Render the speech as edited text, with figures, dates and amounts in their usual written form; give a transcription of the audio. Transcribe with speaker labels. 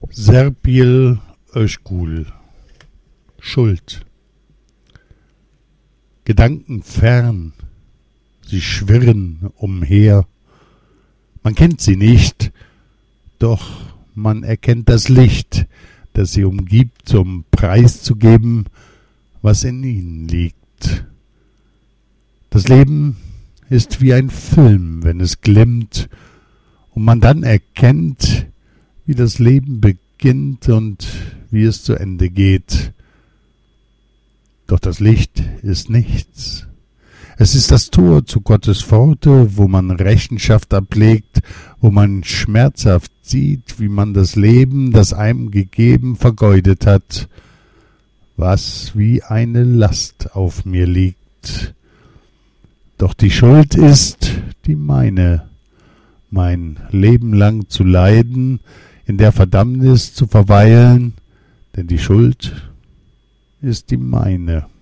Speaker 1: Serpil Özgul. Schuld. Gedanken fern, sie schwirren umher. Man kennt sie nicht, doch man erkennt das Licht, das sie umgibt, um preiszugeben, was in ihnen liegt. Das Leben ist wie ein Film, wenn es glimmt, und man dann erkennt, wie das Leben beginnt und wie es zu Ende geht. Doch das Licht ist nichts. Es ist das Tor zu Gottes Pforte, wo man Rechenschaft ablegt, wo man schmerzhaft sieht, wie man das Leben, das einem gegeben, vergeudet hat, was wie eine Last auf mir liegt. Doch die Schuld ist die meine, mein Leben lang zu leiden, in der Verdammnis zu verweilen, denn die Schuld ist die meine.